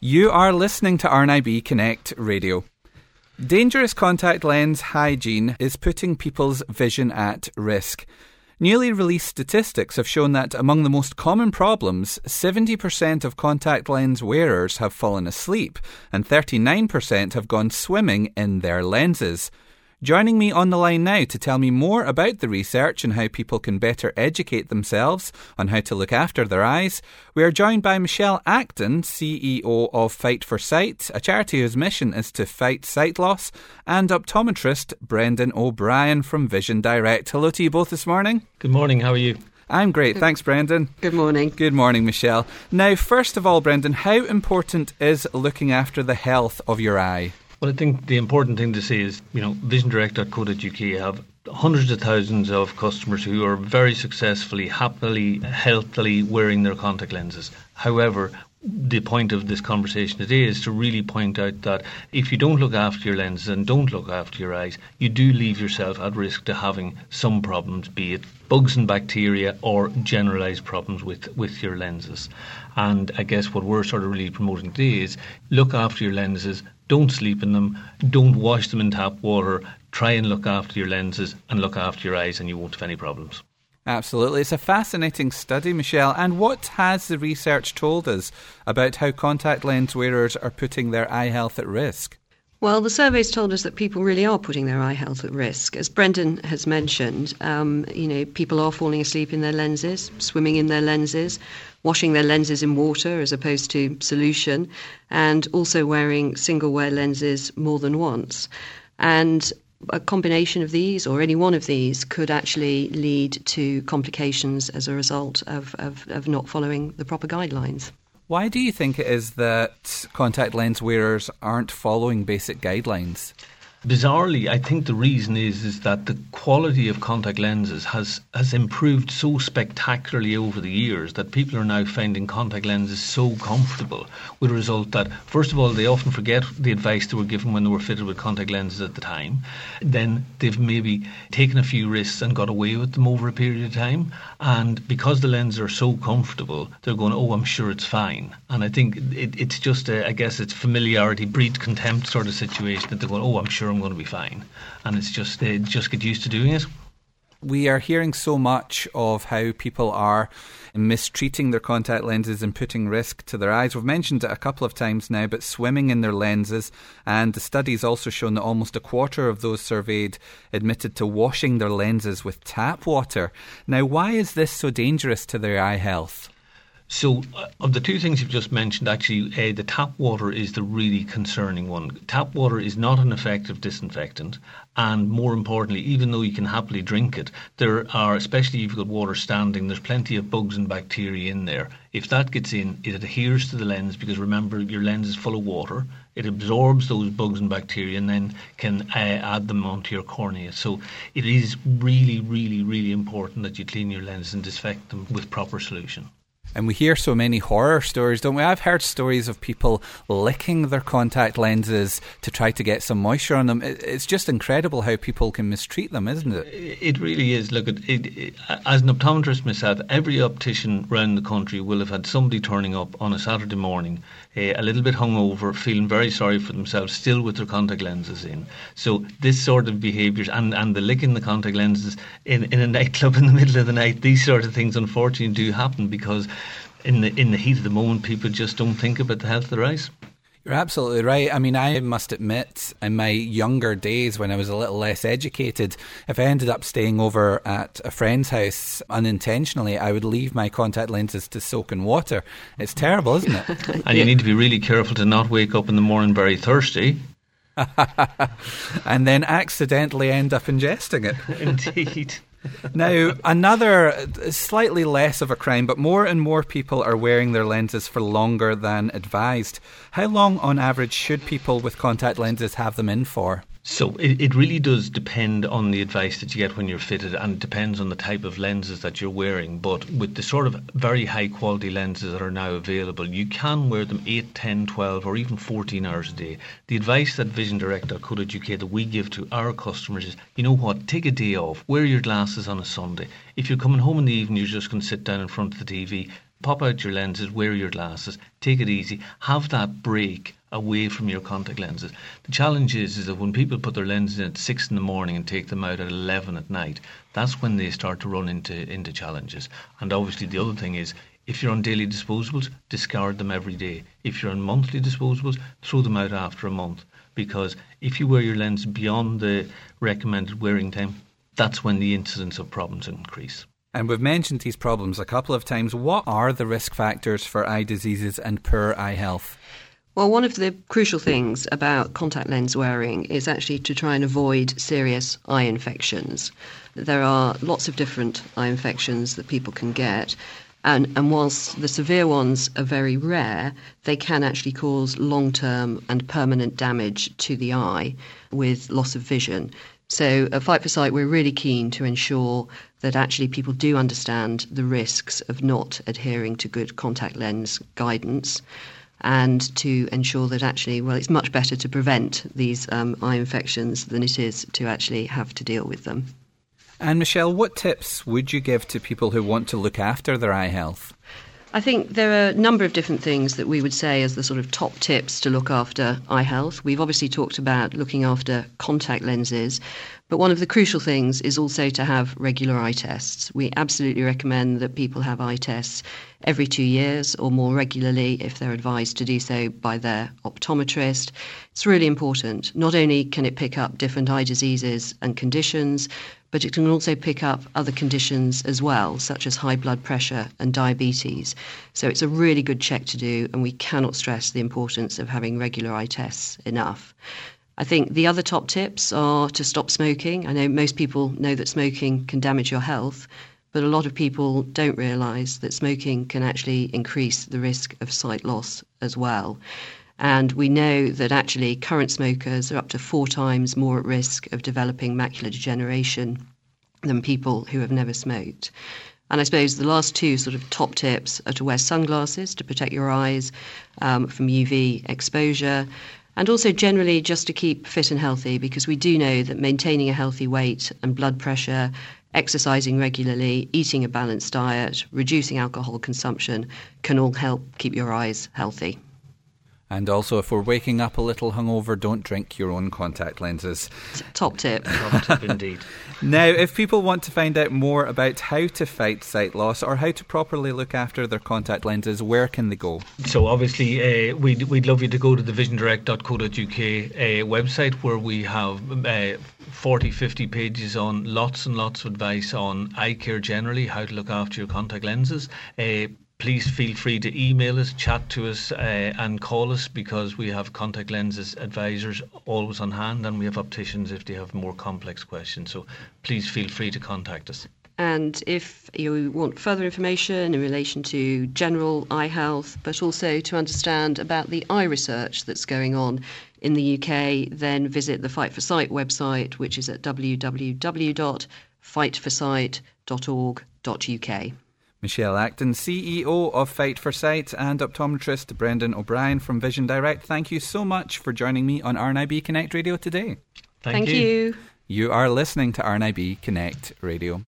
You are listening to RNIB Connect Radio. Dangerous contact lens hygiene is putting people's vision at risk. Newly released statistics have shown that among the most common problems, 70% of contact lens wearers have fallen asleep and 39% have gone swimming in their lenses. Joining me on the line now to tell me more about the research and how people can better educate themselves on how to look after their eyes, we are joined by Michelle Acton, CEO of Fight for Sight, a charity whose mission is to fight sight loss, and optometrist Brendan O'Brien from Vision Direct. Hello to you both this morning. Good morning, how are you? I'm great, thanks Brendan. Good morning. Good morning, Michelle. Now, first of all, Brendan, how important is looking after the health of your eye? Well, I think the important thing to say is, visiondirect.co.uk have hundreds of thousands of customers who are very successfully, happily, healthily wearing their contact lenses. However, the point of this conversation today is to really point out that if you don't look after your lenses and don't look after your eyes, you do leave yourself at risk to having some problems, be it bugs and bacteria or generalised problems with your lenses. And I guess what we're sort of really promoting today is look after your lenses, don't sleep in them, don't wash them in tap water, try and look after your lenses and look after your eyes and you won't have any problems. Absolutely. It's a fascinating study, Michelle. And what has the research told us about how contact lens wearers are putting their eye health at risk? Well, the surveys told us that people really are putting their eye health at risk. As Brendan has mentioned, people are falling asleep in their lenses, swimming in their lenses, washing their lenses in water as opposed to solution, and also wearing single-wear lenses more than once. And a combination of these, or any one of these, could actually lead to complications as a result of not following the proper guidelines. Why do you think it is that contact lens wearers aren't following basic guidelines? Bizarrely, I think the reason is that the quality of contact lenses has improved so spectacularly over the years that people are now finding contact lenses so comfortable, with a result that, first of all, they often forget the advice they were given when they were fitted with contact lenses at the time. Then they've maybe taken a few risks and got away with them over a period of time. And because the lenses are so comfortable, they're going, oh, I'm sure it's fine. And I think it's just, it's familiarity breeds contempt sort of situation that they're going, oh, I'm sure I'm going to be fine. And it's just, they just get used to doing it. We are hearing so much of how people are mistreating their contact lenses and putting risk to their eyes. We've mentioned it a couple of times now, but swimming in their lenses, and the study's also shown that almost a quarter of those surveyed admitted to washing their lenses with tap water. Now, why is this so dangerous to their eye health? So, of the two things you've just mentioned, actually, the tap water is the really concerning one. Tap water is not an effective disinfectant, and more importantly, even though you can happily drink it, there are, especially if you've got water standing, there's plenty of bugs and bacteria in there. If that gets in, it adheres to the lens, because remember, your lens is full of water. It absorbs those bugs and bacteria and then can add them onto your cornea. So it is really, really, really important that you clean your lenses and disinfect them with proper solution. And we hear so many horror stories, don't we? I've heard stories of people licking their contact lenses to try to get some moisture on them. It's just incredible how people can mistreat them, isn't it? It really is. Look, as an optometrist myself, every optician around the country will have had somebody turning up on a Saturday morning, a little bit hungover, feeling very sorry for themselves, still with their contact lenses in. So this sort of behaviours and the licking the contact lenses in a nightclub in the middle of the night, these sort of things unfortunately do happen because in the heat of the moment, people just don't think about the health of their eyes. You're absolutely right. I mean, I must admit, in my younger days when I was a little less educated, if I ended up staying over at a friend's house unintentionally, I would leave my contact lenses to soak in water. It's terrible, isn't it? And you need to be really careful to not wake up in the morning very thirsty. And then accidentally end up ingesting it. Indeed. Now, another slightly less of a crime, but more and more people are wearing their lenses for longer than advised. How long on average should people with contact lenses have them in for? So it really does depend on the advice that you get when you're fitted, and it depends on the type of lenses that you're wearing. But with the sort of very high quality lenses that are now available, you can wear them 8, 10, 12 or even 14 hours a day. The advice that visiondirect.co.uk that we give to our customers is, you know what, take a day off, wear your glasses on a Sunday. If you're coming home in the evening, you're just going to sit down in front of the TV, Pop out your lenses, wear your glasses, take it easy, have that break away from your contact lenses. The challenge is that when people put their lenses in at 6 in the morning and take them out at 11 at night, that's when they start to run into challenges. And obviously the other thing is, if you're on daily disposables, discard them every day. If you're on monthly disposables, throw them out after a month. Because if you wear your lens beyond the recommended wearing time, that's when the incidence of problems increase. And we've mentioned these problems a couple of times. What are the risk factors for eye diseases and poor eye health? Well, one of the crucial things about contact lens wearing is actually to try and avoid serious eye infections. There are lots of different eye infections that people can get. And whilst the severe ones are very rare, they can actually cause long-term and permanent damage to the eye with loss of vision. So at Fight for Sight, we're really keen to ensure that actually people do understand the risks of not adhering to good contact lens guidance, and to ensure that actually, well, it's much better to prevent these eye infections than it is to actually have to deal with them. And Michelle, what tips would you give to people who want to look after their eye health? I think there are a number of different things that we would say as the sort of top tips to look after eye health. We've obviously talked about looking after contact lenses, but one of the crucial things is also to have regular eye tests. We absolutely recommend that people have eye tests every 2 years or more regularly if they're advised to do so by their optometrist. It's really important. Not only can it pick up different eye diseases and conditions, but it can also pick up other conditions as well, such as high blood pressure and diabetes. So it's a really good check to do, and we cannot stress the importance of having regular eye tests enough. I think the other top tips are to stop smoking. I know most people know that smoking can damage your health, but a lot of people don't realise that smoking can actually increase the risk of sight loss as well. And we know that actually current smokers are up to 4 times more at risk of developing macular degeneration than people who have never smoked. And I suppose the last 2 sort of top tips are to wear sunglasses to protect your eyes from UV exposure, and also generally just to keep fit and healthy, because we do know that maintaining a healthy weight and blood pressure, exercising regularly, eating a balanced diet, reducing alcohol consumption can all help keep your eyes healthy. And also, if we're waking up a little hungover, don't drink your own contact lenses. Top tip. Top tip indeed. Now, if people want to find out more about how to fight sight loss or how to properly look after their contact lenses, where can they go? So obviously, we'd love you to go to the visiondirect.co.uk website, where we have 40, 50 pages on lots and lots of advice on eye care generally, how to look after your contact lenses. Please feel free to email us, chat to us and call us, because we have contact lenses advisors always on hand, and we have opticians if they have more complex questions. So please feel free to contact us. And if you want further information in relation to general eye health, but also to understand about the eye research that's going on in the UK, then visit the Fight for Sight website, which is at www.fightforsight.org.uk. Michelle Acton, CEO of Fight for Sight, and optometrist Brendan O'Brien from Vision Direct, thank you so much for joining me on RNIB Connect Radio today. Thank you. You are listening to RNIB Connect Radio.